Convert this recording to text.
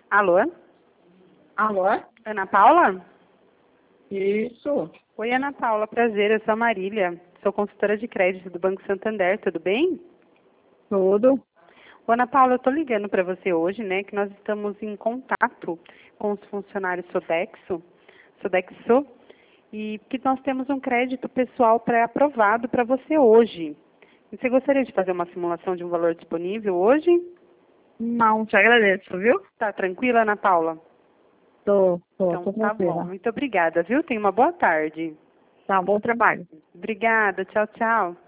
Alô? Alô? Ana Paula? Isso. Oi, Ana Paula, prazer, eu sou a Marília, sou consultora de crédito do Banco Santander, tudo bem? Tudo. Ô, Ana Paula, eu estou ligando para você hoje, né, que nós estamos em contato com os funcionários Sodexo, e que nós temos um crédito pessoal pré-aprovado para você hoje. E você gostaria de fazer uma simulação de um valor disponível hoje? Não, te agradeço, viu? Tá tranquila, Ana Paula? Tô Então tá bom, tranquila. muito obrigada, viu? Tenha uma boa tarde. Tá, bom trabalho. Obrigada, tchau, tchau.